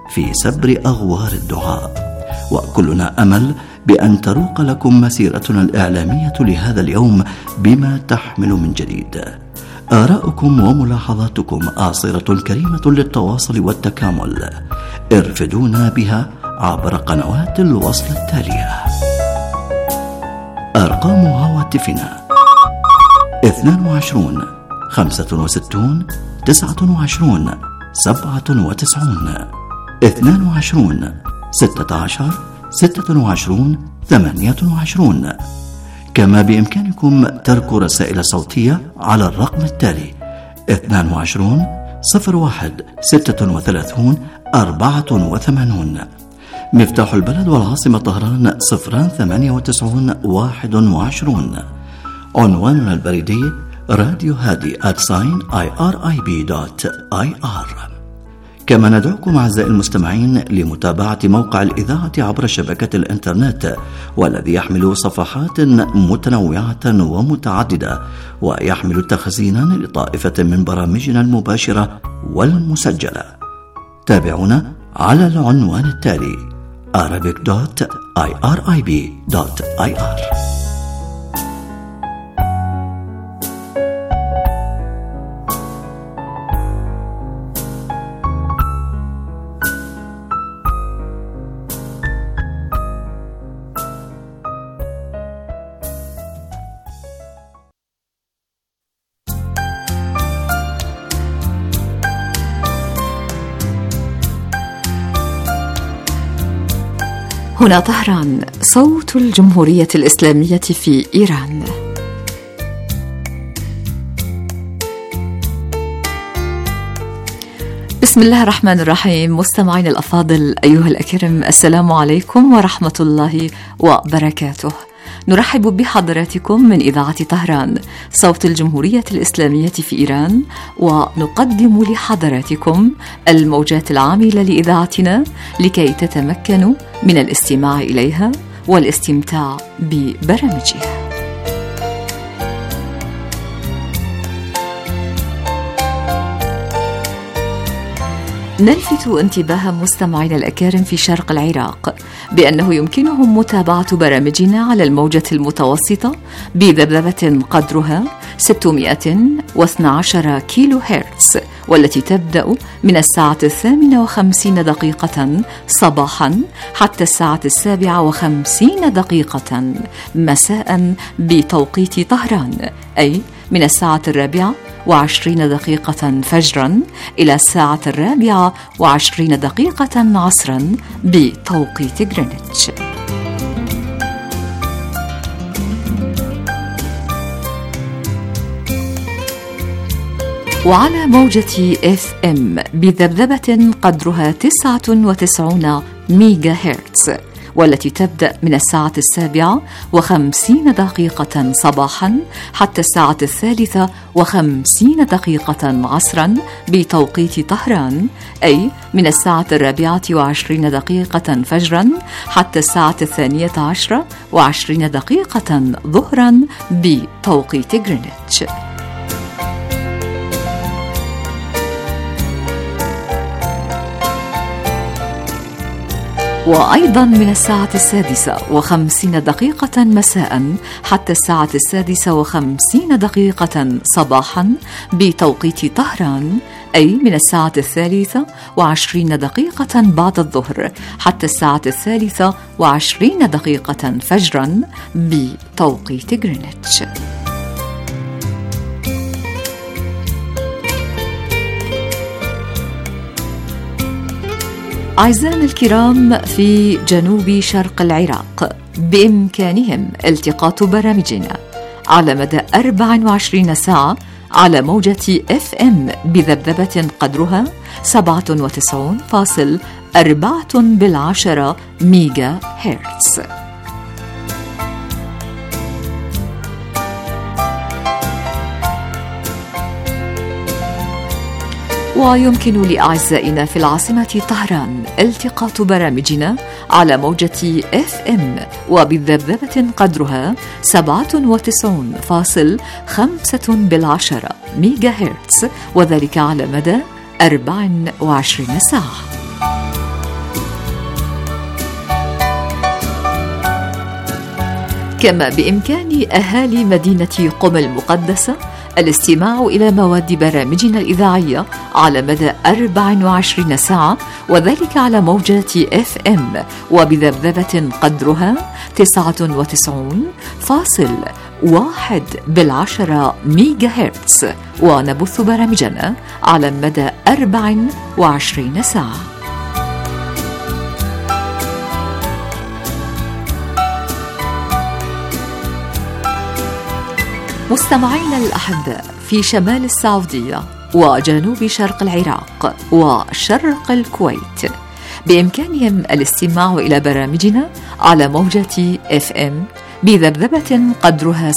في سبر أغوار الدعاء. وكلنا أمل بأن تروق لكم مسيرتنا الإعلامية لهذا اليوم بما تحمل من جديد. آراؤكم وملاحظاتكم آصرة كريمة للتواصل والتكامل. ارفدونا بها عبر قنوات الوصل التالية. أرقام هواتفنا 22 65 29 97 22 16 26 28. كما بإمكانكم ترك رسائل صوتية على الرقم التالي 22 01 36 84. مفتاح البلد والعاصمة طهران 098 21. عنواننا البريدي راديو هادي @irib.ir. كما ندعوكم أعزائي المستمعين لمتابعة موقع الإذاعة عبر شبكة الإنترنت، والذي يحمل صفحات متنوعة ومتعددة، ويحمل تخزينا لطائفة من برامجنا المباشرة والمسجلة. تابعونا على العنوان التالي arabic.irib.ir. هنا طهران، صوت الجمهورية الإسلامية في إيران. بسم الله الرحمن الرحيم. مستمعين الأفاضل أيها الأكرم، السلام عليكم ورحمة الله وبركاته. نرحب بحضراتكم من إذاعة طهران، صوت الجمهورية الإسلامية في إيران، ونقدم لحضراتكم الموجات العاملة لإذاعتنا لكي تتمكنوا من الاستماع إليها والاستمتاع ببرامجها. نلفت انتباه مستمعينا الأكارم في شرق العراق بأنه يمكنهم متابعة برامجنا على الموجة المتوسطة بذبذبة قدرها 612 كيلو هرتز، والتي تبدأ من الساعة 58 صباحا حتى الساعة 57 مساء بتوقيت طهران، أي من الساعة 24 فجرا إلى الساعة 24 عصرا بتوقيت غرينتش. وعلى موجة FM بذبذبة قدرها 99 ميجا هرتز، والتي تبدأ من الساعة 57 صباحا حتى الساعة 53 عصرا بتوقيت طهران، أي من الساعة 24 فجرا حتى الساعة 12:20 ظهرا بتوقيت غرينتش. وأيضا من الساعة 6:50 مساء حتى الساعة 6:50 صباحا بتوقيت طهران، أي من الساعة 23 بعد الظهر حتى الساعة 23 فجرا بتوقيت غرينتش. أعزائنا الكرام، في جنوب شرق العراق بإمكانهم التقاط برامجنا على مدى 24 ساعة على موجة FM بذبذبة قدرها 97.4 ميجا هرتز. ويمكن لأعزائنا في العاصمة طهران التقاط برامجنا على موجة FM وبذبذبة قدرها 97.5 ميجا هرتز، وذلك على مدى 24 ساعة. كما بإمكان أهالي مدينة قم المقدسة الاستماع إلى مواد برامجنا الإذاعية على مدى 24 ساعة، وذلك على موجات FM وبذبذبة قدرها 99.1 ميجا هرتز، ونبث برامجنا على مدى 24 ساعة. مستمعينا الأحباء في شمال السعودية وجنوب شرق العراق وشرق الكويت، بإمكانهم الاستماع إلى برامجنا على موجة FM بذبذبة قدرها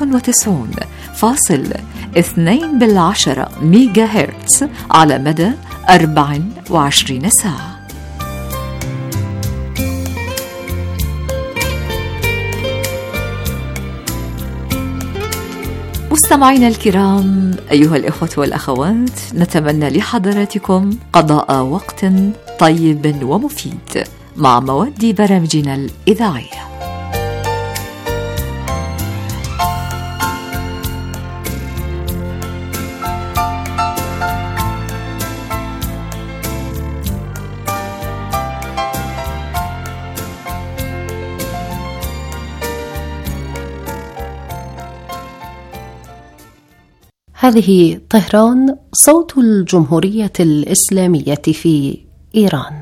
97.2 ميجا هرتز على مدى 24 ساعة. مستمعينا الكرام، أيها الإخوة والأخوات، نتمنى لحضراتكم قضاء وقت طيب ومفيد مع مواد برامجنا الإذاعية. هذه طهران، صوت الجمهورية الإسلامية في إيران.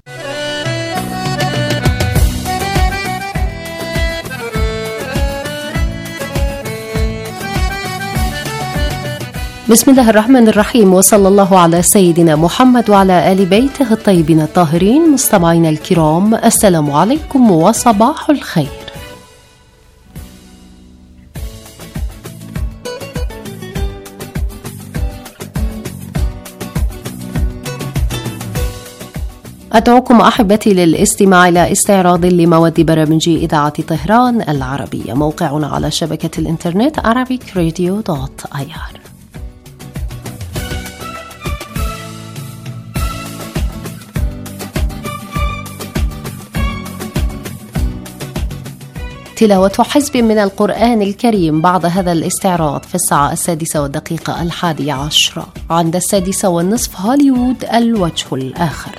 بسم الله الرحمن الرحيم، وصلى الله على سيدنا محمد وعلى آل بيته الطيبين الطاهرين. مستمعينا الكرام، السلام عليكم وصباح الخير. أدعوكم أحبتي للاستماع إلى استعراض لمواد برامج إذاعة طهران العربية. موقعنا على شبكة الإنترنت arabicradio.ir. تلاوة حزب من القرآن الكريم بعد هذا الاستعراض في الساعة 6:11. عند 6:30 هوليوود الوجه الآخر.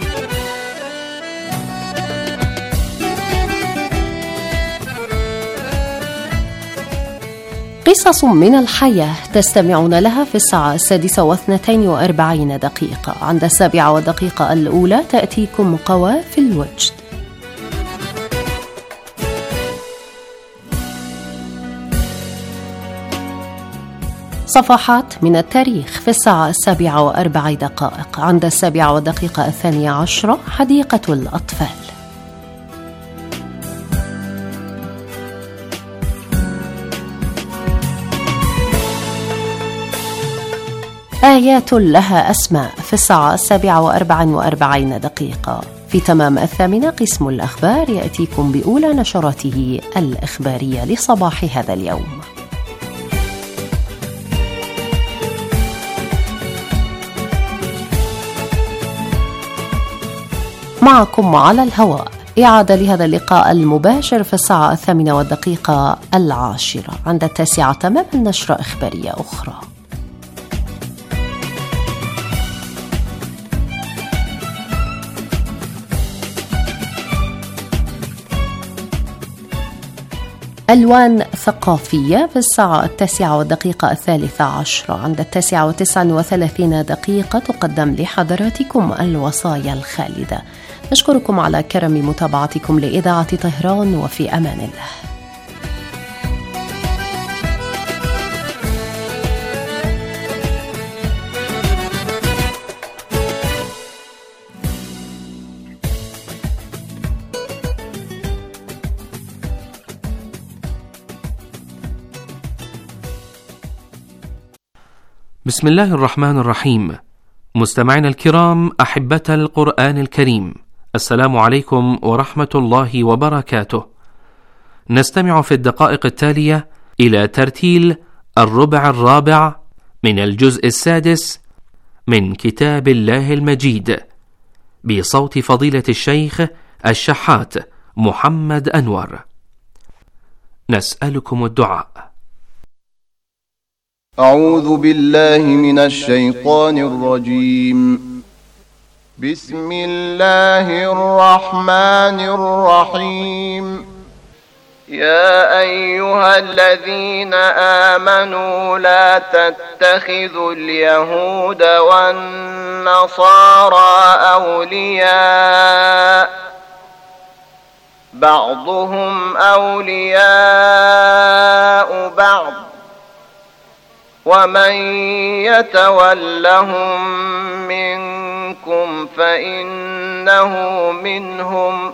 قصص من الحياة تستمعون لها في الساعة 6:42. عند 7:01 الأولى تأتيكم قوافي الوجد. صفحات من التاريخ في الساعة 7:04. عند 7:12 حديقة الأطفال. آيات لها أسماء في الساعة 7:44. في تمام 8 قسم الأخبار يأتيكم بأولى نشراته الإخبارية لصباح هذا اليوم. معكم على الهواء إعادة لهذا اللقاء المباشر في الساعة 8:10. عند 9 تمام نشرة إخبارية أخرى. ألوان ثقافية في الساعة 9:13. عند 9:39 تقدم لحضراتكم الوصايا الخالدة. نشكركم على كرم متابعتكم لإذاعة طهران، وفي أمان الله. بسم الله الرحمن الرحيم. مستمعينا الكرام، أحبة القرآن الكريم، السلام عليكم ورحمة الله وبركاته. نستمع في الدقائق التالية إلى ترتيل الربع الرابع من الجزء السادس من كتاب الله المجيد بصوت فضيلة الشيخ الشحات محمد أنور. نسألكم الدعاء. أعوذ بالله من الشيطان الرجيم. بسم الله الرحمن الرحيم. يا أيها الذين آمنوا لا تتخذوا اليهود والنصارى أولياء بعضهم أولياء بعض ومن يتولهم منكم فإنه منهم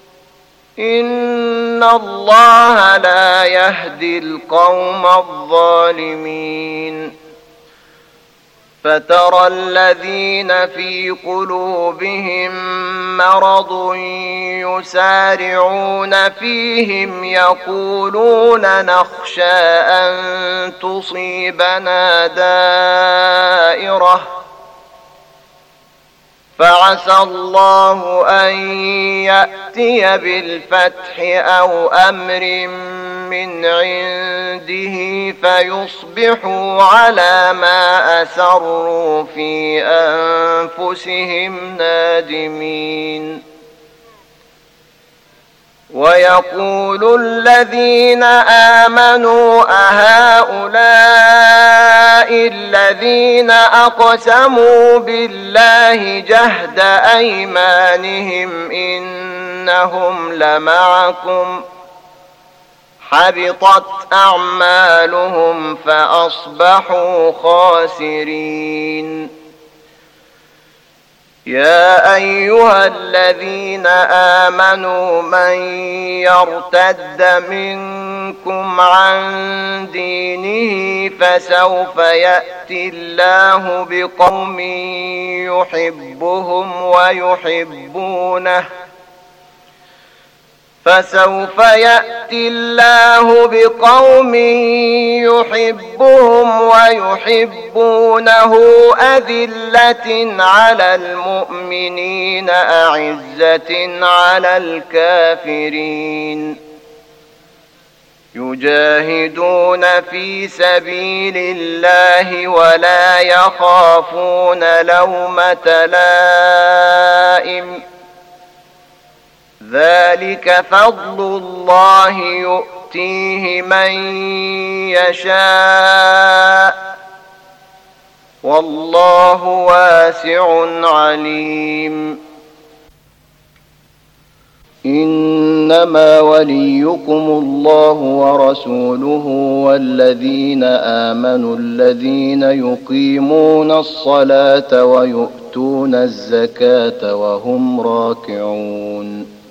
إن الله لا يهدي القوم الظالمين. فترى الذين في قلوبهم مرض يسارعون فيهم يقولون نخشى أن تصيبنا دائرة فعسى الله أن يأتي بالفتح أو أمر من عنده فيصبحوا على ما أسروا في أنفسهم نادمين. ويقول الذين آمنوا أهؤلاء الذين أقسموا بالله جهد أيمانهم إنهم لمعكم حبطت أعمالهم فأصبحوا خاسرين. يا أيها الذين آمنوا من يرتد منكم عن دينه فسوف يأتي الله بقوم يحبهم ويحبونه أذلة على المؤمنين أعزة على الكافرين يجاهدون في سبيل الله ولا يخافون لومة لائم ذلك فضل الله يؤتيه من يشاء والله واسع عليم. إنما وليكم الله ورسوله والذين آمنوا الذين يقيمون الصلاة ويؤتون الزكاة وهم راكعون.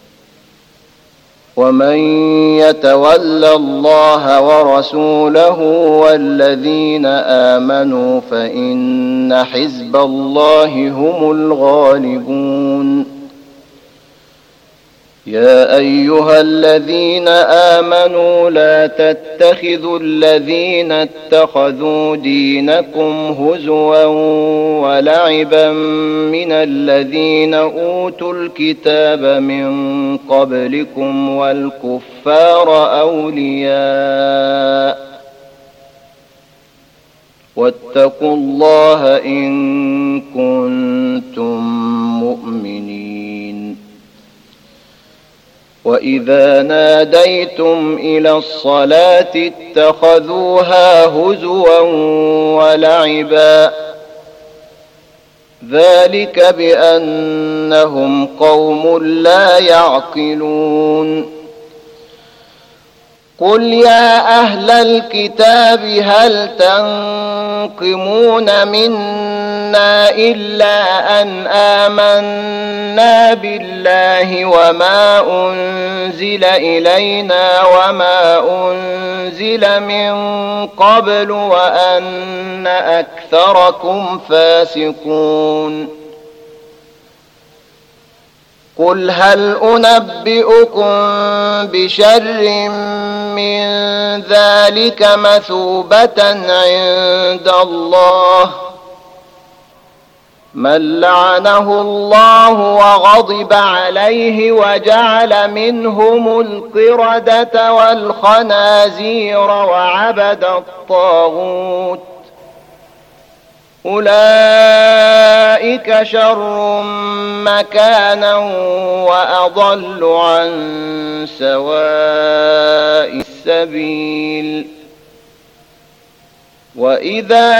ومن يتول الله ورسوله والذين آمنوا فإن حزب الله هم الغالبون. يا أيها الذين آمنوا لا تتخذوا الذين اتخذوا دينكم هزوا ولعبا من الذين أوتوا الكتاب من قبلكم والكفار أولياء واتقوا الله إن كنتم مؤمنين. وإذا ناديتم إلى الصلاة اتخذوها هزوا ولعبا ذلك بأنهم قوم لا يعقلون. قل يا أهل الكتاب هل تنقمون منا إلا أن آمنا بالله وما أنزل إلينا وما أنزل من قبل وأن أكثركم فاسقون. قل هل أنبئكم بشر من ذلك مثوبة عند الله من لعنه الله وغضب عليه وجعل منهم القردة والخنازير وعبد الطاغوت أولئك شر مكانا وأضل عن سواء السبيل وإذا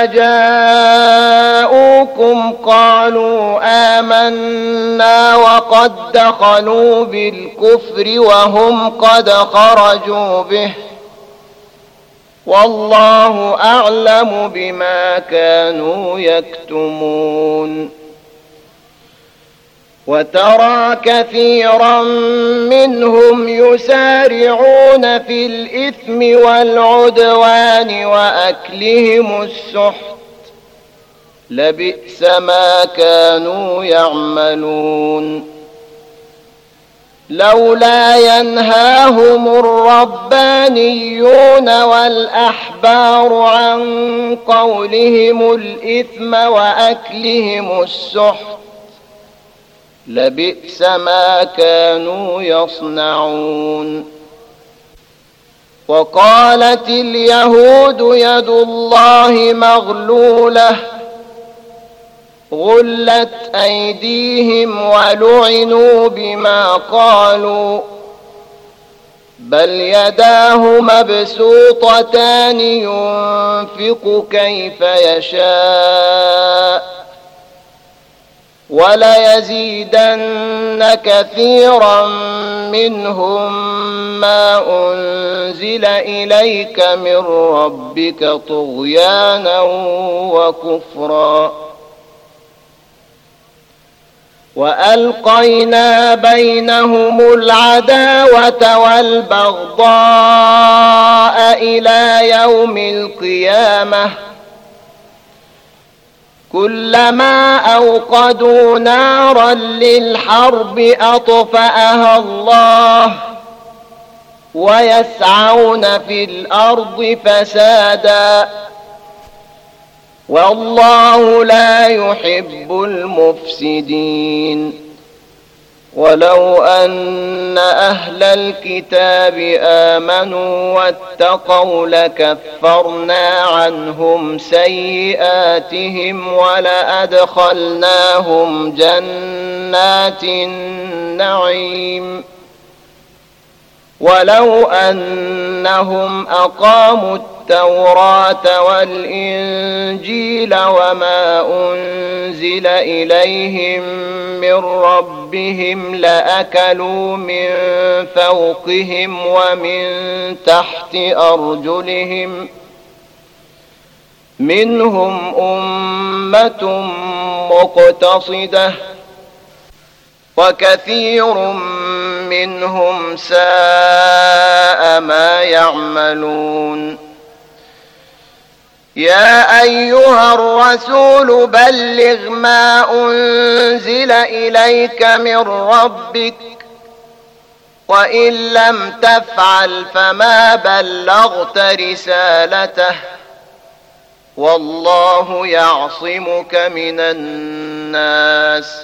جاءوكم قالوا آمنا وقد دخلوا بالكفر وهم قد خرجوا به والله أعلم بما كانوا يكتمون وترى كثيرا منهم يسارعون في الإثم والعدوان وأكلهم السحت لبئس ما كانوا يعملون لولا ينهاهم الربانيون والأحبار عن قولهم الإثم وأكلهم السحت لبئس ما كانوا يصنعون وقالت اليهود يد الله مغلولة غلت أيديهم ولعنوا بما قالوا بل يداه مبسوطتان ينفق كيف يشاء وليزيدن كثيرا منهم ما أنزل إليك من ربك طغيانا وكفرا وألقينا بينهم العداوة والبغضاء إلى يوم القيامة كلما أوقدوا نارا للحرب أطفأها الله ويسعون في الأرض فسادا والله لا يحب المفسدين ولو أن أهل الكتاب آمنوا واتقوا لكفرنا عنهم سيئاتهم ولأدخلناهم جنات النعيم ولو أنهم أقاموا التوراة والإنجيل وما أنزل إليهم من ربهم لأكلوا من فوقهم ومن تحت أرجلهم منهم أمة مقتصدة وكثير منهم ساء ما يعملون يا أيها الرسول بلغ ما أنزل إليك من ربك وإن لم تفعل فما بلغت رسالته والله يعصمك من الناس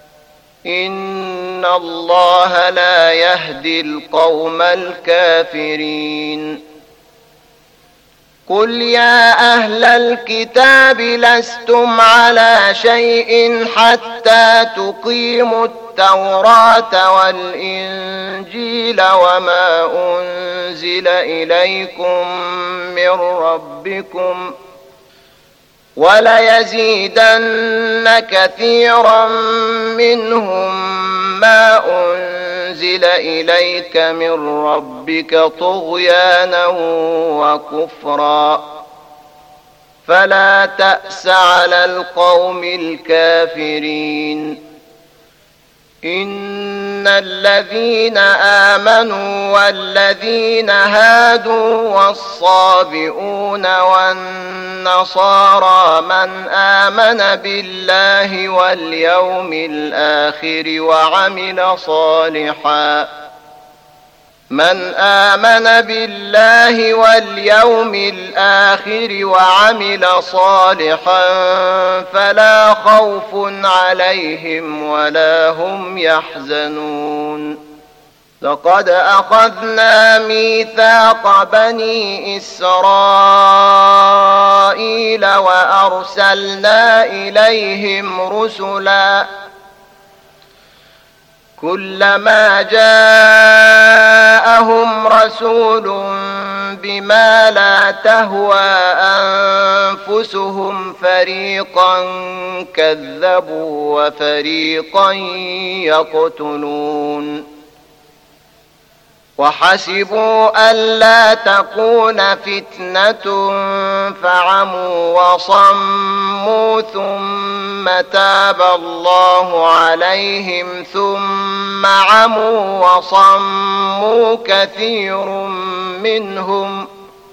إن الله لا يهدي القوم الكافرين قل يا أهل الكتاب لستم على شيء حتى تقيموا التوراة والإنجيل وما أنزل إليكم من ربكم وليزيدن كثيرا منهم ما أنزل إليك من ربك طغيانا وكفرا فلا تأس على القوم الكافرين إن الذين آمنوا والذين هادوا والصابئون والنصارى من آمن بالله واليوم الآخر من آمن بالله واليوم الآخر وعمل صالحا فلا خوف عليهم ولا هم يحزنون لقد أخذنا ميثاق بني إسرائيل وأرسلنا إليهم رسلا كلما جاءهم رسول بما لا تهوى أنفسهم فريقا كذبوا وفريقا يقتلون وحسبوا ألا تكون فتنة فعموا وصموا ثم تاب الله عليهم ثم عموا وصموا كثير منهم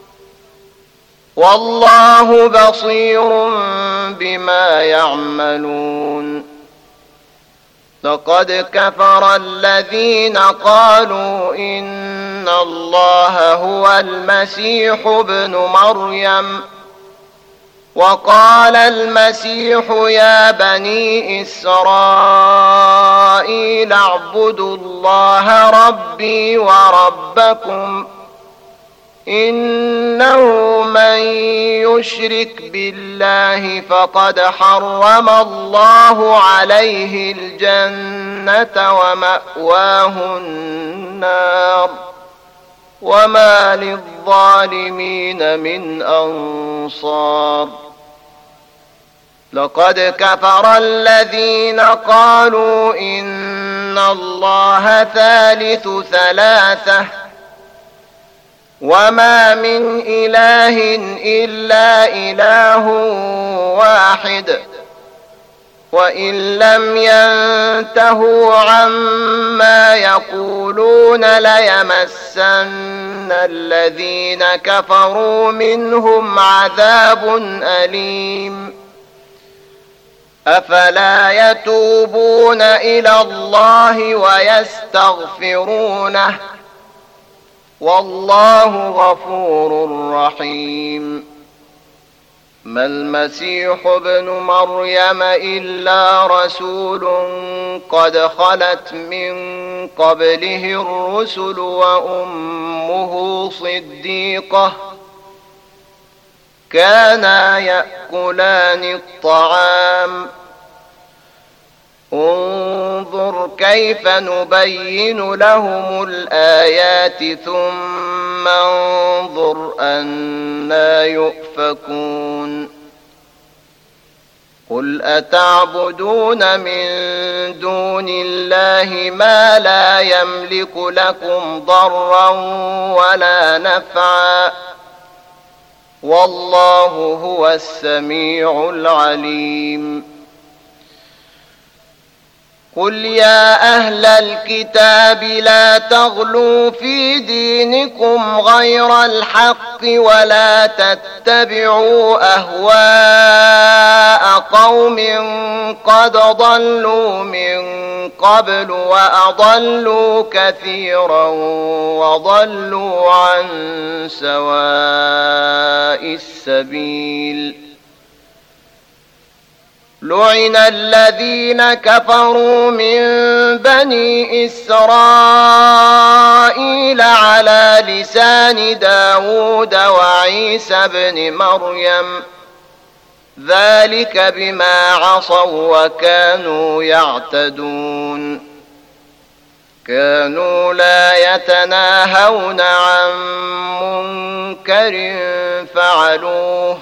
والله بصير بما يعملون لقد كفر الذين قالوا إن الله هو المسيح ابن مريم وقال المسيح يا بني إسرائيل اعبدوا الله ربي وربكم إنه من يشرك بالله فقد حرم الله عليه الجنة ومأواه النار وما للظالمين من أنصار لقد كفر الذين قالوا إن الله ثالث ثلاثة وما من إله إلا إله واحد وإن لم ينتهوا عما يقولون ليمسن الذين كفروا منهم عذاب أليم أفلا يتوبون إلى الله ويستغفرونه والله غفور رحيم ما المسيح ابن مريم إلا رسول قد خلت من قبله الرسل وأمه صديقة كانا يأكلان الطعام انظر كيف نبين لهم الآيات ثم انظر أنى يؤفكون قل أتعبدون من دون الله ما لا يملك لكم ضرا ولا نفعا والله هو السميع العليم قل يا أهل الكتاب لا تغلوا في دينكم غير الحق ولا تتبعوا أهواء قوم قد ضلوا من قبل وأضلوا كثيرا وضلوا عن سواء السبيل لعن الذين كفروا من بني إسرائيل على لسان داود وعيسى بن مريم ذلك بما عصوا وكانوا يعتدون كانوا لا يتناهون عن منكر فعلوه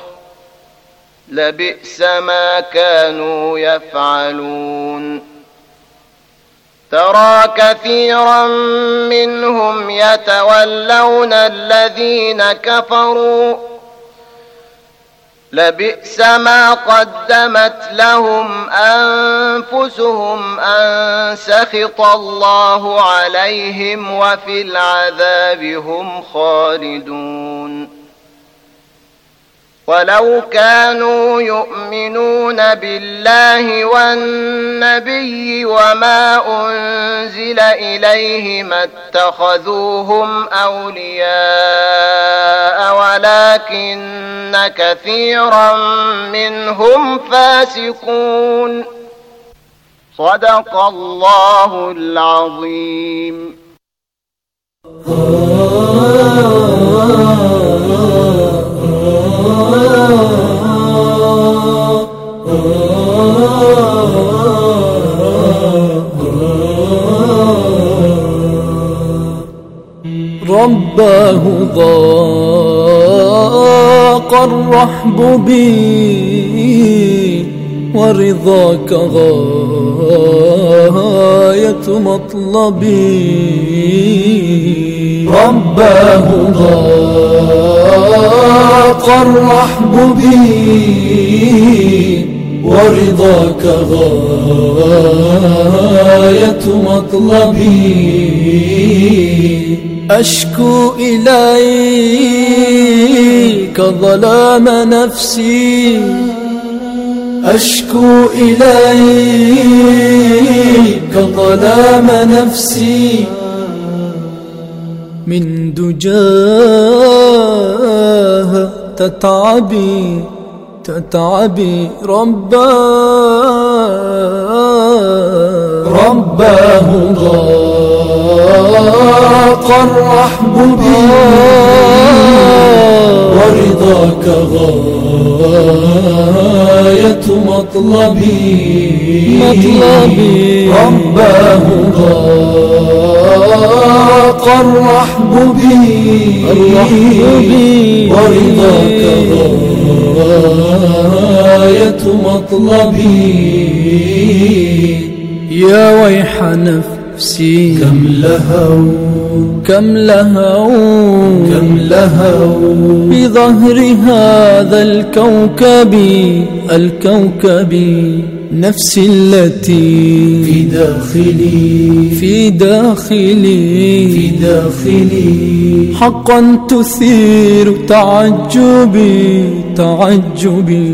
لبئس ما كانوا يفعلون ترى كثيرا منهم يتولون الذين كفروا لبئس ما قدمت لهم أنفسهم أن سخط الله عليهم وفي العذاب هم خالدون ولو كانوا يؤمنون بالله والنبي وما أنزل إليه ما اتخذوهم أولياء ولكن كثيرا منهم فاسقون. صدق الله العظيم. رباه ضاق الرحب بي ورضاك غاية مطلبي. رباه ضاق الرحب بي ورضاك غاية مطلبي. أشكو إليك ظلام نفسي أشكو إليك ظلام نفسي من دجاها تتعبي رباه ضاق الرحب بي ورضاك غاية مطلبي. رباه ضاق الرحب بي ورضاك غاية مطلبي. يا ويح نفسي كم لهوا بظهر هذا الكوكب نفسي التي في داخلي حقا تثير تعجبي.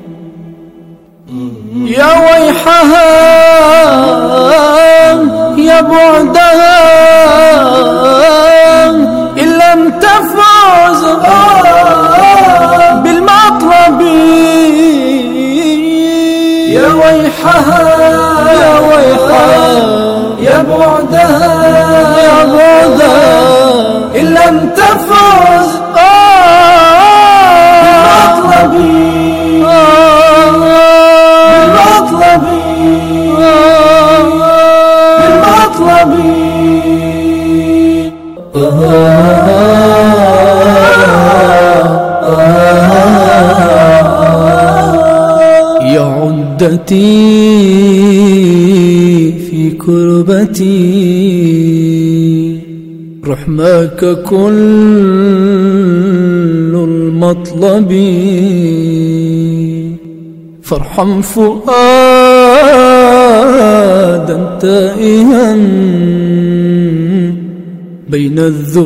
يا ويحها يا بعدها إن لم تفوز بالمطلب. يا ويحها يا بعدها إن لم تفوز بالمطلب. يا عدتي في كربتي رحماك كل المطلب. فارحم فؤادا تائها بين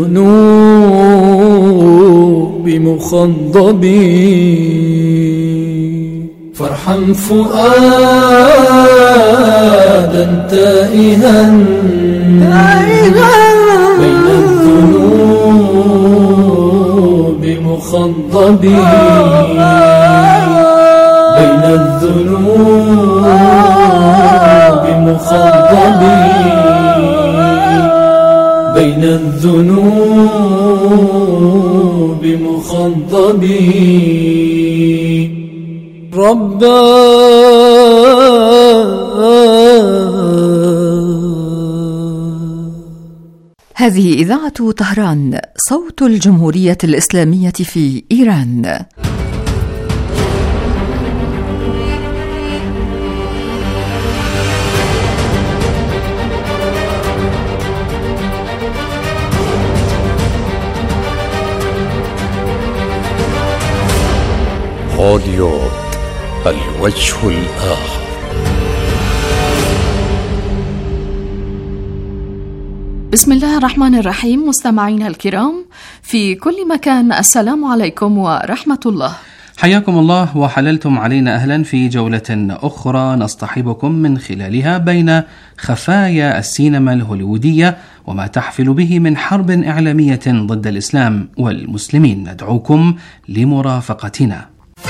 الذنوب مخضبي. فارحم فؤادا تائها بين الذنوب مخضبي. بين الذنوب مخضبي. بين الذنوب مخضبي. هذه إذاعة طهران، صوت الجمهورية الإسلامية في إيران. هوليود، الوجه الآخر. بسم الله الرحمن الرحيم. مستمعينا الكرام في كل مكان، السلام عليكم ورحمة الله. حياكم الله وحللتم علينا أهلا في جولة أخرى نصطحبكم من خلالها بين خفايا السينما الهوليوودية وما تحفل به من حرب إعلامية ضد الإسلام والمسلمين. ندعوكم لمرافقتنا.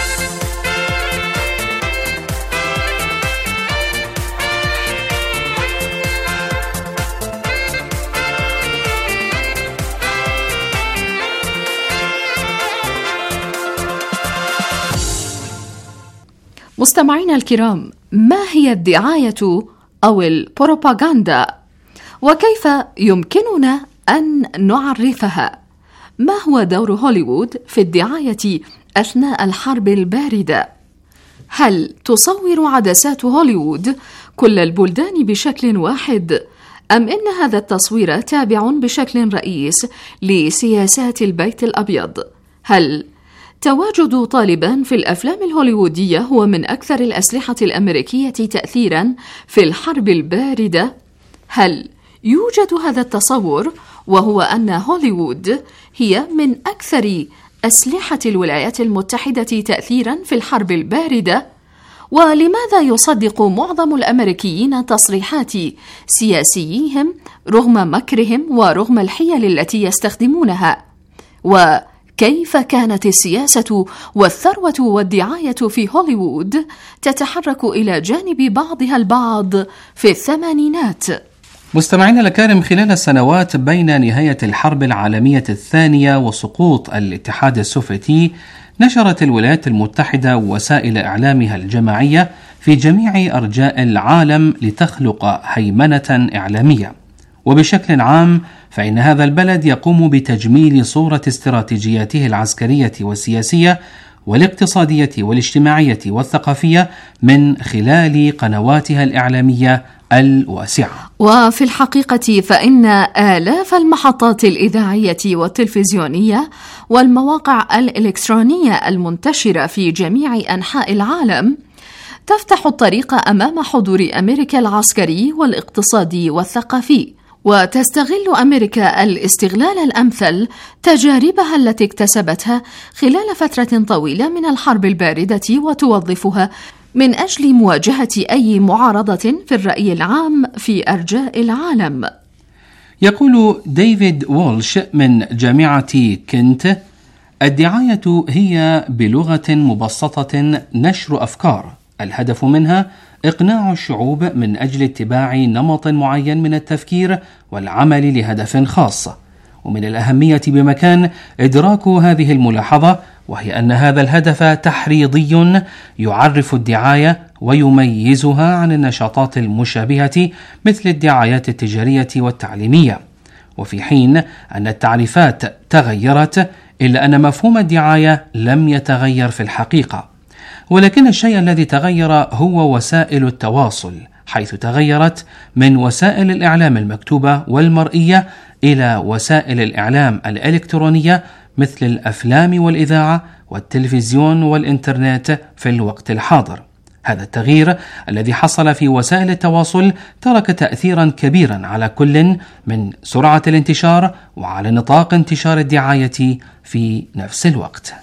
مستمعينا الكرام، ما هي الدعاية أو البروباغندا؟ وكيف يمكننا أن نعرفها؟ ما هو دور هوليوود في الدعاية أثناء الحرب الباردة؟ هل تصور عدسات هوليوود كل البلدان بشكل واحد؟ أم إن هذا التصوير تابع بشكل رئيس لسياسات البيت الأبيض؟ هل تواجد طالبان في الأفلام الهوليوودية هو من أكثر الأسلحة الأمريكية تأثيراً في الحرب الباردة؟ هل يوجد هذا التصور وهو أن هوليوود هي من أكثر أسلحة الولايات المتحدة تأثيراً في الحرب الباردة؟ ولماذا يصدق معظم الأمريكيين تصريحات سياسيهم رغم مكرهم ورغم الحيل التي يستخدمونها؟ كيف كانت السياسة والثروة والدعاية في هوليوود تتحرك إلى جانب بعضها البعض في الثمانينات؟ مستمعينا الكرام، خلال السنوات بين نهاية الحرب العالمية الثانية وسقوط الاتحاد السوفيتي، نشرت الولايات المتحدة وسائل إعلامها الجماعية في جميع أرجاء العالم لتخلق هيمنة إعلامية. وبشكل عام فإن هذا البلد يقوم بتجميل صورة استراتيجياته العسكرية والسياسية والاقتصادية والاجتماعية والثقافية من خلال قنواتها الإعلامية الواسعة. وفي الحقيقة فإن آلاف المحطات الإذاعية والتلفزيونية والمواقع الإلكترونية المنتشرة في جميع أنحاء العالم تفتح الطريق أمام حضور أمريكا العسكري والاقتصادي والثقافي، وتستغل أمريكا الاستغلال الأمثل تجاربها التي اكتسبتها خلال فترة طويلة من الحرب الباردة وتوظفها من أجل مواجهة أي معارضة في الرأي العام في أرجاء العالم. يقول ديفيد وولش من جامعة كنت: الدعاية هي بلغة مبسطة نشر أفكار الهدف منها إقناع الشعوب من أجل اتباع نمط معين من التفكير والعمل لهدف خاص. ومن الأهمية بمكان إدراك هذه الملاحظة، وهي أن هذا الهدف تحريضي يعرف الدعاية ويميزها عن النشاطات المشابهة مثل الدعايات التجارية والتعليمية. وفي حين أن التعريفات تغيرت، إلا أن مفهوم الدعاية لم يتغير في الحقيقة. ولكن الشيء الذي تغير هو وسائل التواصل، حيث تغيرت من وسائل الإعلام المكتوبة والمرئية إلى وسائل الإعلام الإلكترونية مثل الأفلام والإذاعة والتلفزيون والإنترنت في الوقت الحاضر. هذا التغيير الذي حصل في وسائل التواصل ترك تأثيرا كبيرا على كل من سرعة الانتشار وعلى نطاق انتشار الدعاية في نفس الوقت.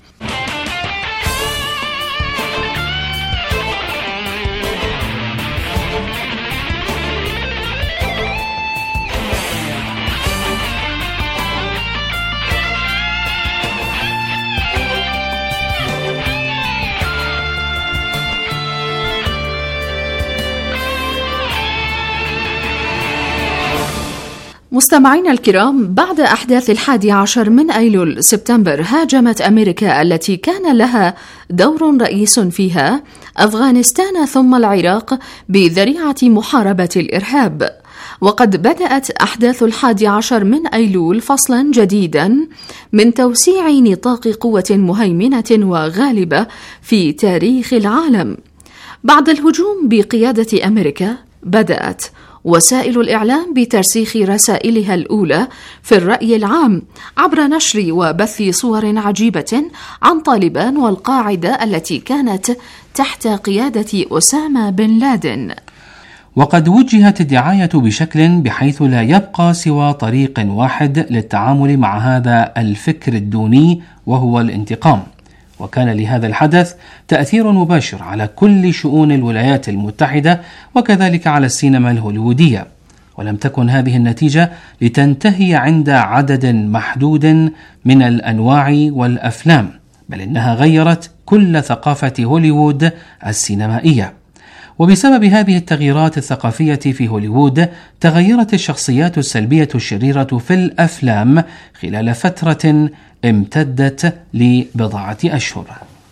مستمعينا الكرام، بعد أحداث 11 من أيلول سبتمبر هاجمت أمريكا التي كان لها دور رئيس فيها أفغانستان ثم العراق بذريعة محاربة الإرهاب. وقد بدأت أحداث 11 من أيلول فصلا جديدا من توسيع نطاق قوة مهيمنة وغالبة في تاريخ العالم. بعد الهجوم بقيادة أمريكا، بدأت وسائل الإعلام بترسيخ رسائلها الأولى في الرأي العام عبر نشر وبث صور عجيبة عن طالبان والقاعدة التي كانت تحت قيادة أسامة بن لادن. وقد وجهت الدعاية بشكل بحيث لا يبقى سوى طريق واحد للتعامل مع هذا الفكر الدوني، وهو الانتقام. وكان لهذا الحدث تأثير مباشر على كل شؤون الولايات المتحدة وكذلك على السينما الهوليوودية. ولم تكن هذه النتيجة لتنتهي عند عدد محدود من الأنواع والأفلام، بل إنها غيرت كل ثقافة هوليوود السينمائية. وبسبب هذه التغييرات الثقافية في هوليوود تغيرت الشخصيات السلبية الشريرة في الأفلام خلال فترة امتدت لبضعة أشهر.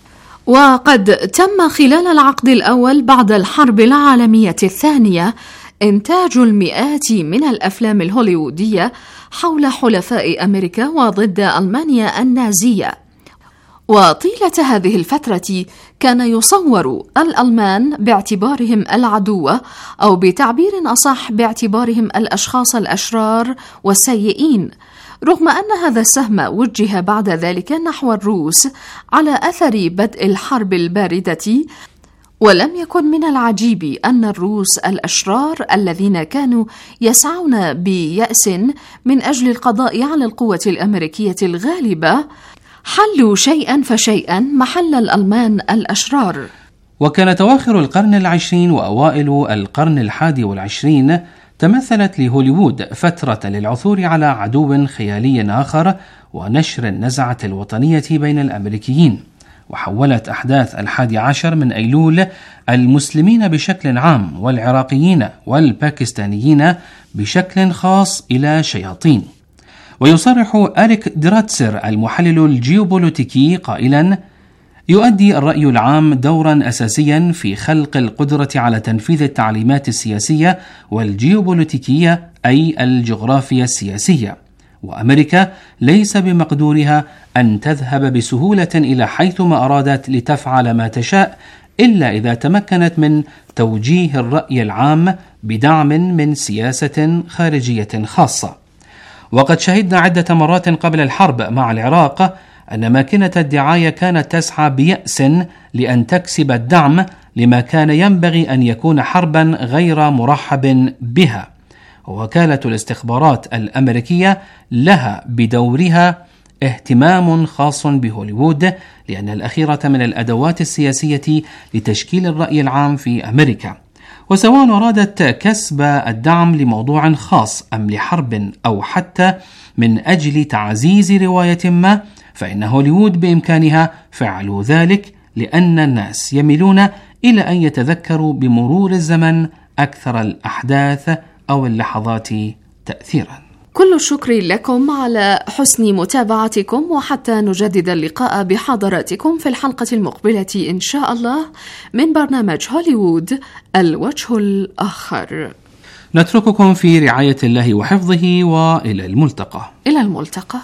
وقد تم خلال العقد الأول بعد الحرب العالمية الثانية إنتاج المئات من الأفلام الهوليوودية حول حلفاء أمريكا وضد ألمانيا النازية. وطيلة هذه الفترة كان يصور الألمان باعتبارهم العدو، أو بتعبير أصح باعتبارهم الأشخاص الأشرار والسيئين، رغم أن هذا السهم وجه بعد ذلك نحو الروس على أثر بدء الحرب الباردة. ولم يكن من العجيب أن الروس الأشرار الذين كانوا يسعون بيأس من أجل القضاء على القوة الأمريكية الغالبة حلوا شيئا فشيئا محل الألمان الأشرار. وكان تواخر القرن العشرين وأوائل القرن ال11 تمثلت لهوليوود فترة للعثور على عدو خيالي آخر ونشر النزعة الوطنية بين الأمريكيين. وحولت أحداث 11 من أيلول المسلمين بشكل عام والعراقيين والباكستانيين بشكل خاص إلى شياطين. ويصرح أريك دراتسر المحلل الجيوبوليتيكي قائلا: يؤدي الرأي العام دورا أساسيا في خلق القدرة على تنفيذ التعليمات السياسية والجيوبوليتيكية، أي الجغرافيا السياسية، وأمريكا ليس بمقدورها أن تذهب بسهولة إلى حيثما أرادت لتفعل ما تشاء إلا إذا تمكنت من توجيه الرأي العام بدعم من سياسة خارجية خاصة. وقد شهدنا عدة مرات قبل الحرب مع العراق أن ماكينة الدعاية كانت تسعى بيأس لأن تكسب الدعم لما كان ينبغي أن يكون حربا غير مرحب بها. ووكالة الاستخبارات الأمريكية لها بدورها اهتمام خاص بهوليوود، لأن الأخيرة من الأدوات السياسية لتشكيل الرأي العام في أمريكا. وسواء أرادت كسب الدعم لموضوع خاص أم لحرب أو حتى من أجل تعزيز رواية ما، فإن هوليوود بإمكانها فعل ذلك، لأن الناس يميلون إلى أن يتذكروا بمرور الزمن أكثر الأحداث أو اللحظات تأثيرا. كل الشكر لكم على حسن متابعتكم، وحتى نجدد اللقاء بحضراتكم في الحلقة المقبلة إن شاء الله من برنامج هوليوود الوجه الآخر. نترككم في رعاية الله وحفظه، وإلى الملتقى. إلى الملتقى.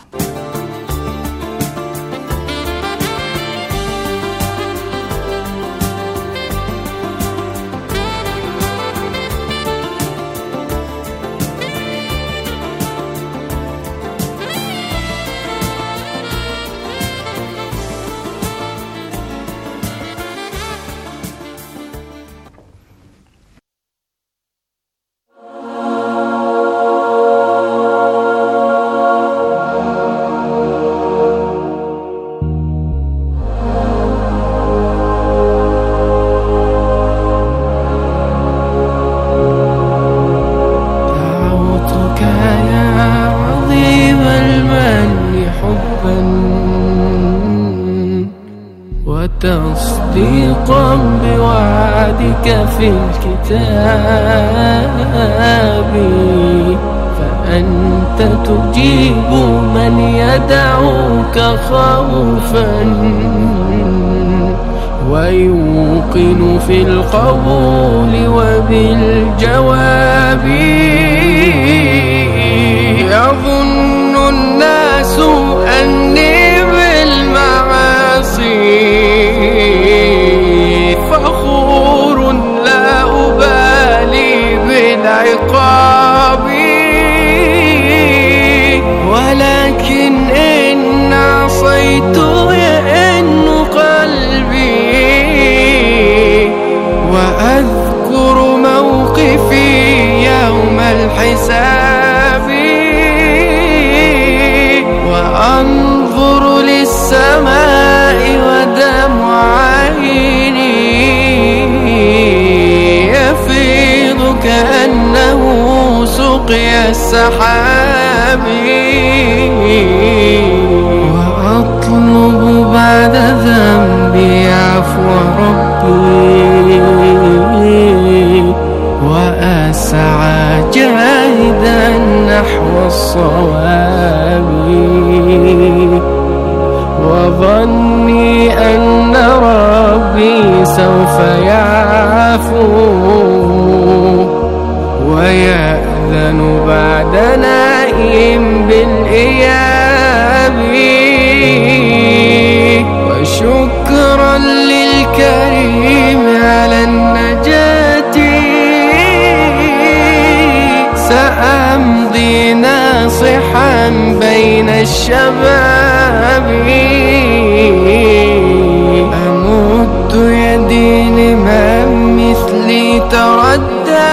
تصديقا بوعدك في الكتاب، فأنت تجيب من يدعوك خوفا ويوقن في القبول وبالجواب. يظن الناس أني بالمعاصي فخور لا أبالي بالعقاب، ولكن إن عصيت يئن قلبي وأذكر موقفي يوم الحساب، وأنظر للسماء موقع السحاب، وأطلب بعد ذنبي عفو ربي، وأسعى جاهدا نحو الصواب، وظني أن ربي سوف يعفو ويأذن بعد نائم بالإياب، وشكرا للكريم على النجاة، سأمضي ناصحا بين الشباب، أمد يدي لمن مثلي تردى،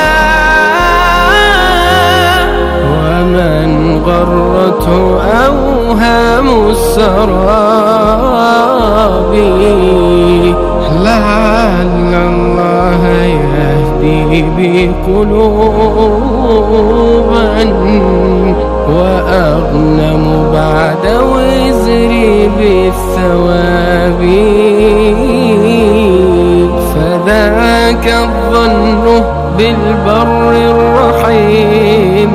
ومن غرته أوهام السراب، لعل الله يهدي بي قلوبا، وأغنم بعد وزري بالثواب، فذاك الظن بالبر الرحيم،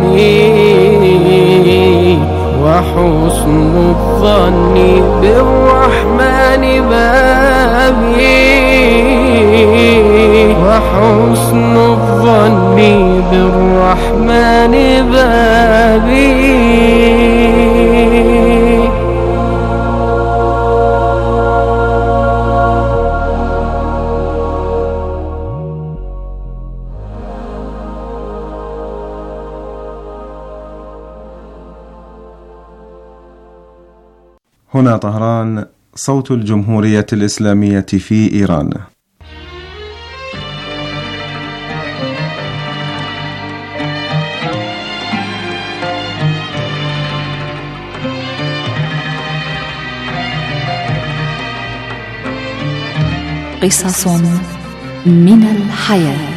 وحسن الظن بالرحمن بابي، وحسن الظن بالرحمن بابي. هنا طهران، صوت الجمهورية الإسلامية في إيران. قصص من الحياة.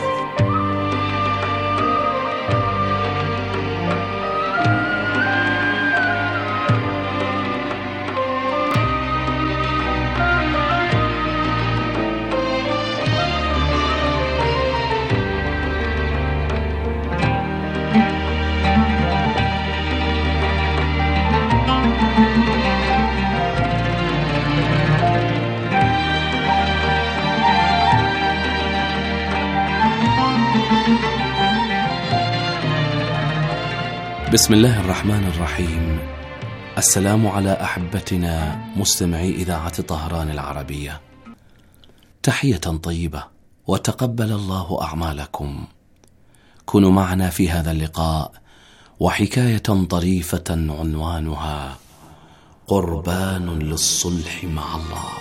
بسم الله الرحمن الرحيم. السلام على أحبتنا مستمعي إذاعة طهران العربية، تحية طيبة وتقبل الله أعمالكم. كونوا معنا في هذا اللقاء وحكاية طريفة عنوانها قربان للصلح مع الله.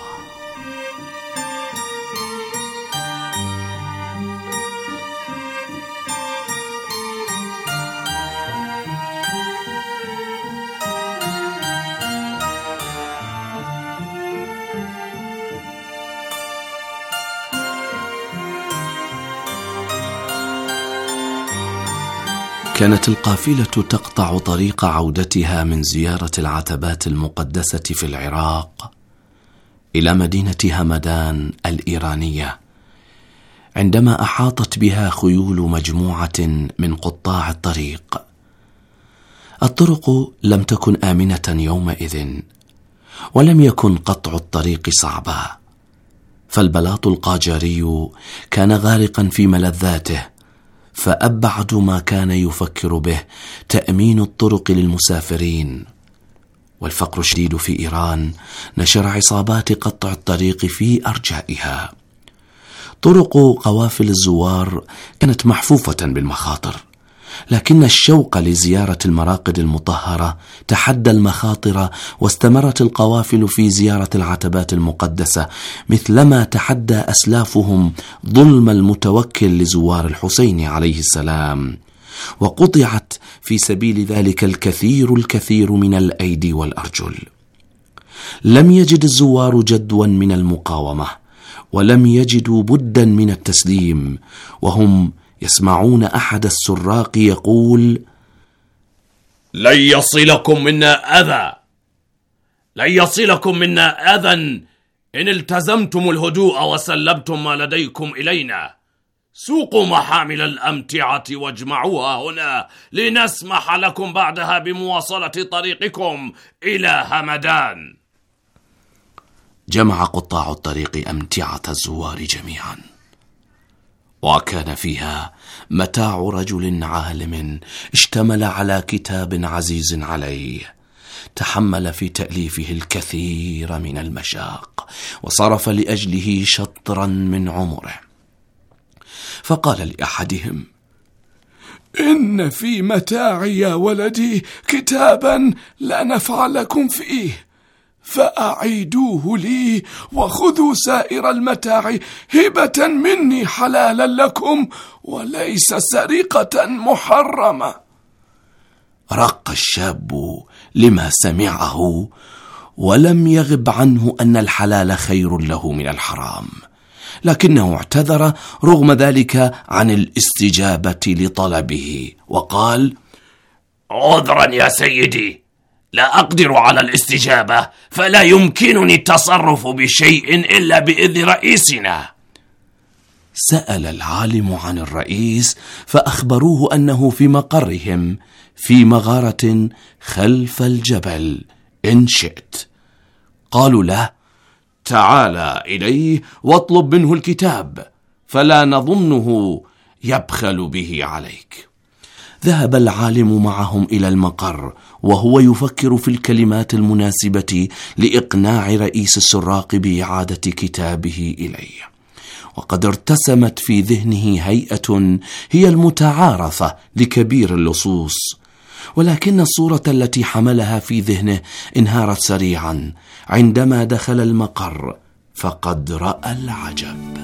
كانت القافلة تقطع طريق عودتها من زيارة العتبات المقدسة في العراق إلى مدينة همدان الإيرانية، عندما أحاطت بها خيول مجموعة من قطاع الطريق. الطرق لم تكن آمنة يومئذ، ولم يكن قطع الطريق صعبا، فالبلاط القاجاري كان غارقا في ملذاته، فأبعد ما كان يفكر به تأمين الطرق للمسافرين. والفقر الشديد في إيران نشر عصابات قطع الطريق في أرجائها. طرق قوافل الزوار كانت محفوفة بالمخاطر، لكن الشوق لزيارة المراقد المطهرة تحدى المخاطر، واستمرت القوافل في زيارة العتبات المقدسة مثلما تحدى أسلافهم ظلم المتوكل لزوار الحسين عليه السلام، وقطعت في سبيل ذلك الكثير من الأيدي والأرجل. لم يجد الزوار جدوا من المقاومة، ولم يجدوا بدا من التسليم، وهم يسمعون أحد السراق يقول: لن يصلكم منا أذى إن التزمتم الهدوء وسلمتم ما لديكم إلينا. سوقوا محامل الأمتعة واجمعوها هنا لنسمح لكم بعدها بمواصلة طريقكم إلى همدان. جمع قطاع الطريق أمتعة الزوار جميعا، وكان فيها متاع رجل عالم اشتمل على كتاب عزيز عليه، تحمل في تأليفه الكثير من المشاق، وصرف لأجله شطرا من عمره. فقال لأحدهم: إن في متاعي يا ولدي كتابا لا نفع لكم فيه، فأعيدوه لي وخذوا سائر المتاع هبة مني حلالا لكم وليس سرقة محرمة. رق الشاب لما سمعه، ولم يغب عنه أن الحلال خير له من الحرام، لكنه اعتذر رغم ذلك عن الاستجابة لطلبه، وقال: عذرا يا سيدي، لا أقدر على الاستجابة، فلا يمكنني التصرف بشيء إلا بإذن رئيسنا. سأل العالم عن الرئيس، فأخبروه أنه في مقرهم في مغارة خلف الجبل إن شئت. قالوا له: تعال إليه واطلب منه الكتاب، فلا نظنه يبخل به عليك. ذهب العالم معهم إلى المقر، وهو يفكر في الكلمات المناسبة لإقناع رئيس السراق بإعادة كتابه إليه، وقد ارتسمت في ذهنه هيئة هي المتعارفة لكبير اللصوص، ولكن الصورة التي حملها في ذهنه انهارت سريعا عندما دخل المقر، فقد رأى العجب.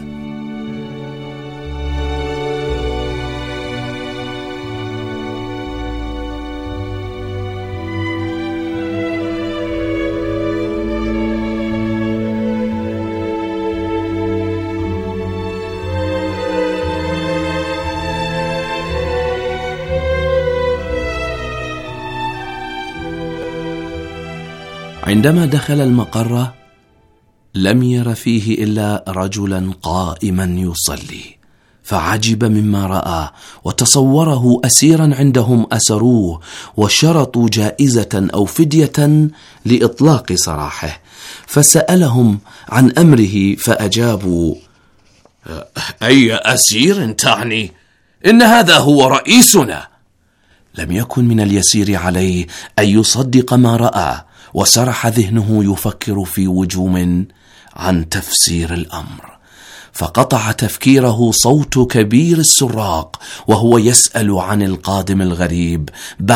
عندما دخل المقر لم ير فيه إلا رجلا قائما يصلي، فعجب مما رأى، وتصوره أسيرا عندهم أسروه وشرطوا جائزة أو فدية لإطلاق سراحه، فسألهم عن أمره فأجابوا: أي أسير تعني؟ إن هذا هو رئيسنا. لم يكن من اليسير عليه أن يصدق ما رأى، وسرح ذهنه يفكر في وجوم عن تفسير الأمر، فقطع تفكيره صوت كبير السراق وهو يسأل عن القادم الغريب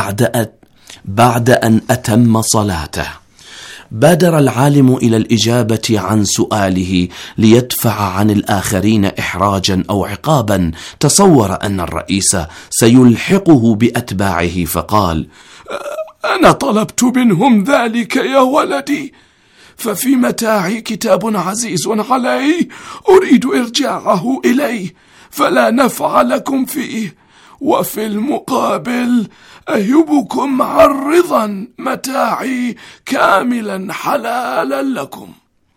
بعد أن أتم صلاته. بادر العالم إلى الإجابة عن سؤاله ليدفع عن الآخرين إحراجا أو عقابا، تصور أن الرئيس سيلحقه بأتباعه، فقال: أنا طلبت منهم ذلك يا ولدي، ففي متاعي كتاب عزيز علي أريد إرجاعه إليه، فلا نفع لكم فيه، وفي المقابل أهبكم معرضا متاعي كاملا حلالا لكم.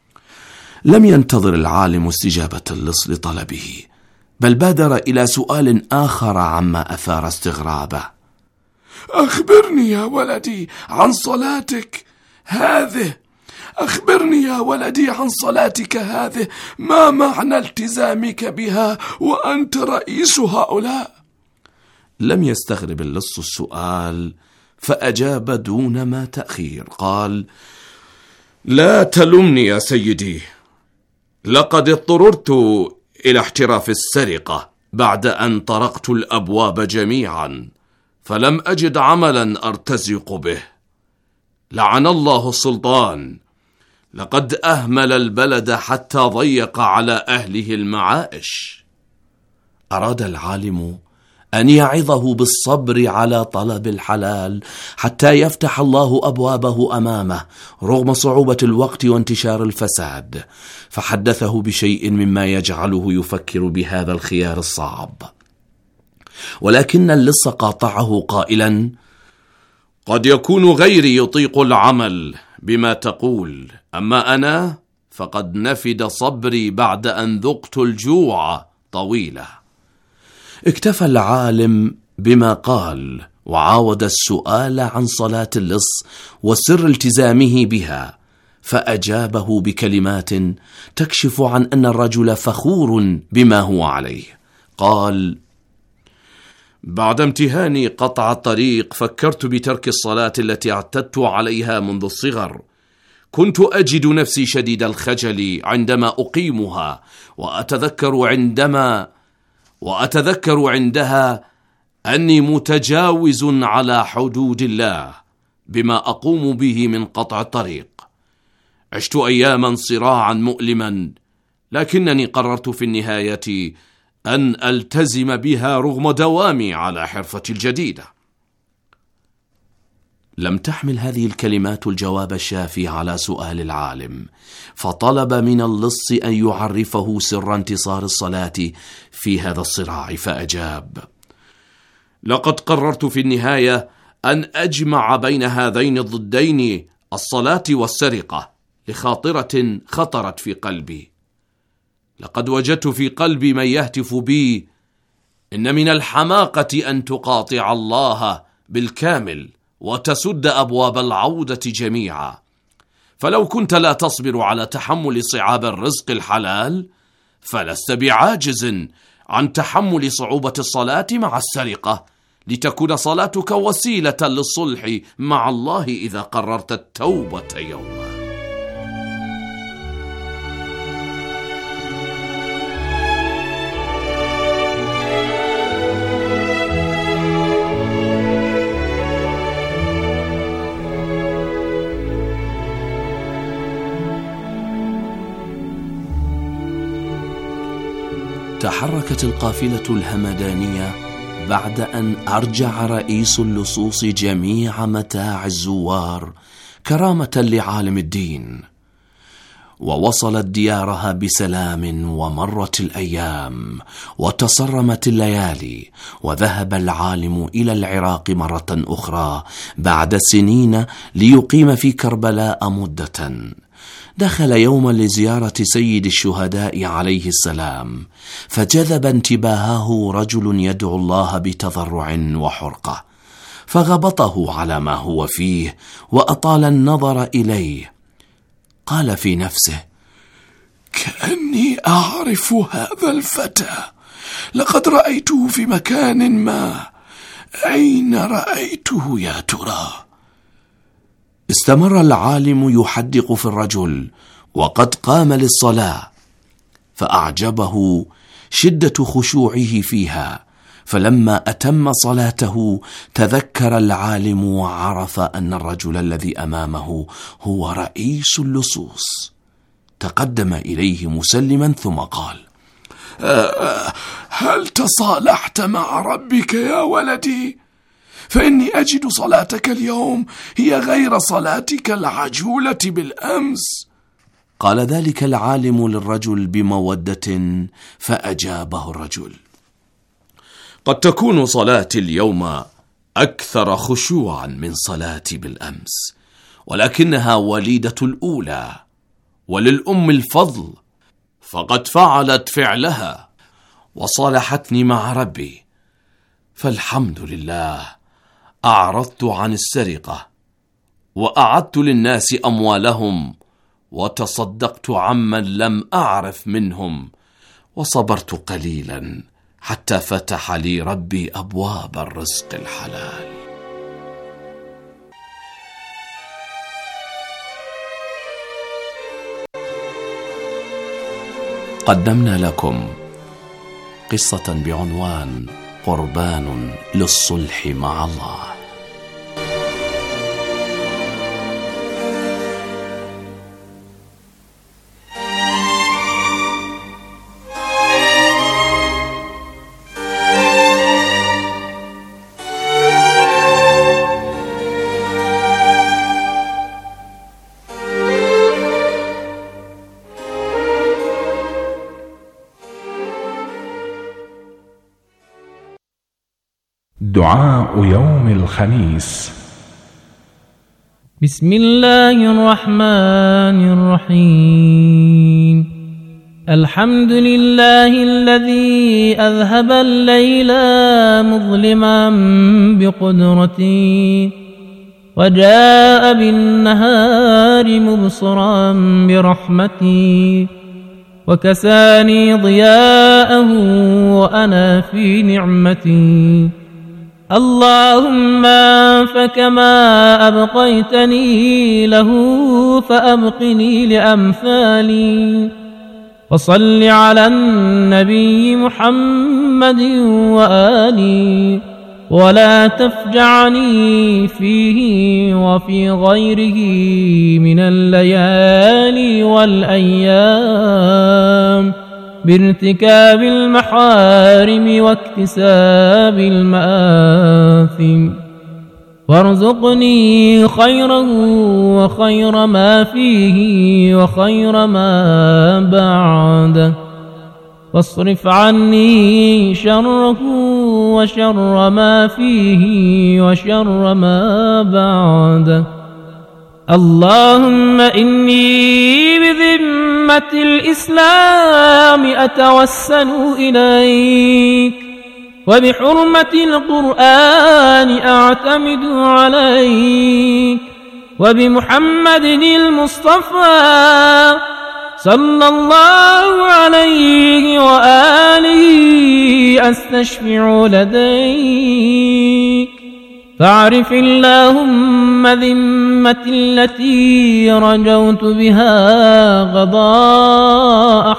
لم ينتظر العالم استجابة اللص لطلبه، بل بادر إلى سؤال آخر عما أثار استغرابه: أخبرني يا ولدي عن صلاتك هذه، أخبرني يا ولدي عن صلاتك هذه، ما معنى التزامك بها وأنت رئيس هؤلاء؟ لم يستغرب اللص السؤال، فأجاب دون ما تأخير، قال: لا تلمني يا سيدي، لقد اضطررت إلى احتراف السرقة بعد أن طرقت الأبواب جميعا، فلم أجد عملا أرتزق به. لعن الله السلطان، لقد أهمل البلد حتى ضيق على أهله المعائش. أراد العالم أن يعظه بالصبر على طلب الحلال حتى يفتح الله أبوابه أمامه رغم صعوبة الوقت وانتشار الفساد، فحدثه بشيء مما يجعله يفكر بهذا الخيار الصعب. ولكن اللص قاطعه قائلا: قد يكون غيري يطيق العمل بما تقول، أما أنا فقد نفد صبري بعد أن ذقت الجوع طويلة. اكتفى العالم بما قال وعاود السؤال عن صلاة اللص وسر التزامه بها، فأجابه بكلمات تكشف عن أن الرجل فخور بما هو عليه. قال: بعد امتهاني قطع الطريق فكرت بترك الصلاة التي اعتدت عليها منذ الصغر. كنت أجد نفسي شديد الخجل عندما أقيمها، وأتذكر عندها أني متجاوز على حدود الله بما أقوم به من قطع الطريق. عشت أياما صراعا مؤلما، لكنني قررت في النهاية أن ألتزم بها رغم دوامي على حرفتي الجديدة. لم تحمل هذه الكلمات الجواب الشافي على سؤال العالم، فطلب من اللص أن يعرفه سر انتصار الصلاة في هذا الصراع، فأجاب: لقد قررت في النهاية أن أجمع بين هذين الضدين، الصلاة والسرقة، لخاطرة خطرت في قلبي. لقد وجدت في قلبي من يهتف بي: إن من الحماقة أن تقاطع الله بالكامل وتسد أبواب العودة جميعا، فلو كنت لا تصبر على تحمل صعاب الرزق الحلال فلست بعاجز عن تحمل صعوبة الصلاة مع السرقة، لتكون صلاتك وسيلة للصلح مع الله إذا قررت التوبة يوما. تحركت القافلة الهمدانية بعد أن أرجع رئيس اللصوص جميع متاع الزوار كرامة لعالم الدين، ووصلت ديارها بسلام، ومرت الأيام وتصرمت الليالي، وذهب العالم إلى العراق مرة أخرى بعد سنين ليقيم في كربلاء مدة. دخل يوما لزيارة سيد الشهداء عليه السلام، فجذب انتباهه رجل يدعو الله بتضرع وحرقة، فغبطه على ما هو فيه وأطال النظر إليه. قال في نفسه: كأني أعرف هذا الفتى، لقد رأيته في مكان ما، أين رأيته يا ترى؟ استمر العالم يحدق في الرجل وقد قام للصلاة، فأعجبه شدة خشوعه فيها، فلما أتم صلاته تذكر العالم وعرف أن الرجل الذي أمامه هو رئيس اللصوص. تقدم إليه مسلما ثم قال: هل تصالحت مع ربك يا ولدي؟ فإني أجد صلاتك اليوم هي غير صلاتك العجولة بالأمس. قال ذلك العالم للرجل بمودة، فأجابه الرجل: قد تكون صلاتي اليوم أكثر خشوعا من صلاتي بالأمس، ولكنها وليدة الأولى، وللأم الفضل، فقد فعلت فعلها وصالحتني مع ربي، فالحمد لله. أعرضت عن السرقة، وأعدت للناس أموالهم، وتصدقت عمن لم أعرف منهم، وصبرت قليلا حتى فتح لي ربي أبواب الرزق الحلال. قدمنا لكم قصة بعنوان قربان للصلح مع الله. دعاء يوم الخميس. بسم الله الرحمن الرحيم. الحمد لله الذي أذهب الليل مظلما بقدرته وجاء بالنهار مبصرا برحمته وكساني ضياءه وأنا في نعمتي. اللهم فكما أبقيتني له فأبقني لأمثالي. وصل على النبي محمد وآله ولا تفجعني فيه وفي غيره من الليالي والأيام بارتكاب المحارم واكتساب المآثم. وارزقني خيره وخير ما فيه وخير ما بعده. واصرف عني شره وشر ما فيه وشر ما بعده. اللهم إني بذمة الإسلام أتوسل إليك وبحرمة القرآن أعتمد عليك وبمحمد المصطفى صلى الله عليه وآله أستشفع لديك. فاعرف اللهم ذمتي التي رجوت بها قضاء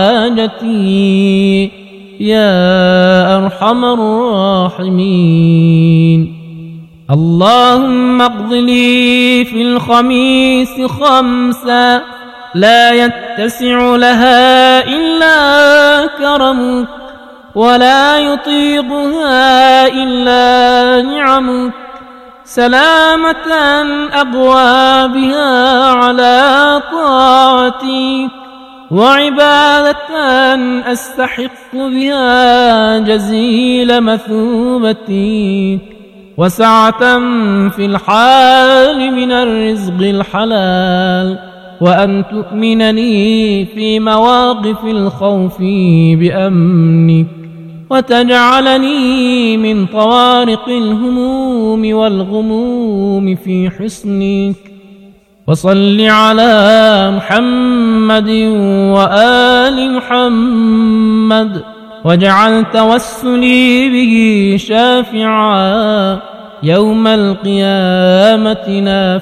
حاجتي يا أرحم الراحمين. اللهم اقض لي في الخميس خمسا لا يتسع لها إلا كرمك ولا يطيقها إلا نعمك. سلامة أقوى بها على طاعتك وعبادة أستحق بها جزيل مثوبتك وسعة في الحال من الرزق الحلال. وأن تؤمنني في مواقف الخوف بأمنك وتجعلني من طوارق الهموم والغموم في حصنك. وصل على محمد وآل محمد واجعل توسلي به شافعا يوم القيامة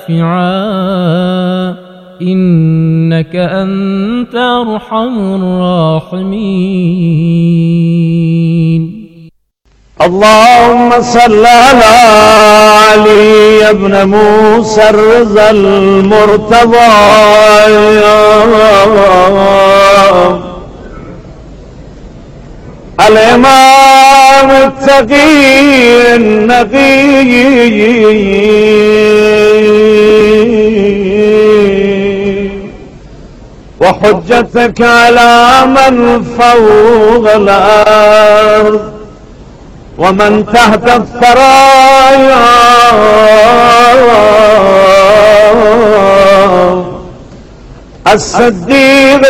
نافعا. إنك أنت أرحم الراحمين. اللهم صل على علي بن موسى الرضا المرتضى الإمام التقي النقي وحجتك على من فوق الأرض ومن تحت الثرايا الصديق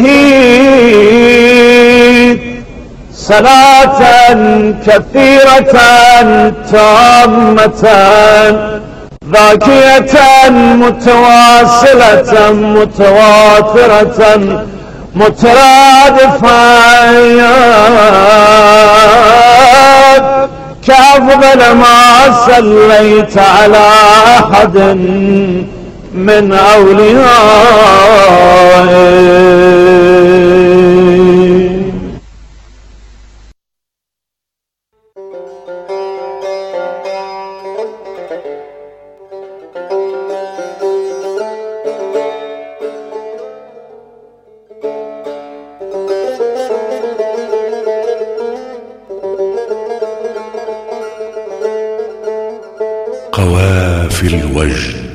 الشهيد صلاة كثيرة تامة ذاكية متواصلة متواترة مترادفة كأفضل ما صليت على أحد من أوليائك. قوافي الوجد.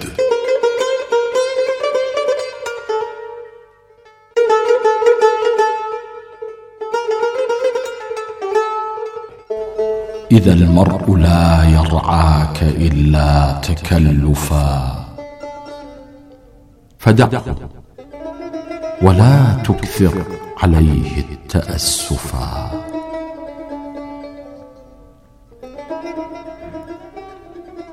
إذا المرء لا يرعاك إلا تكلفا فدعه ولا تكثر عليه التأسفا.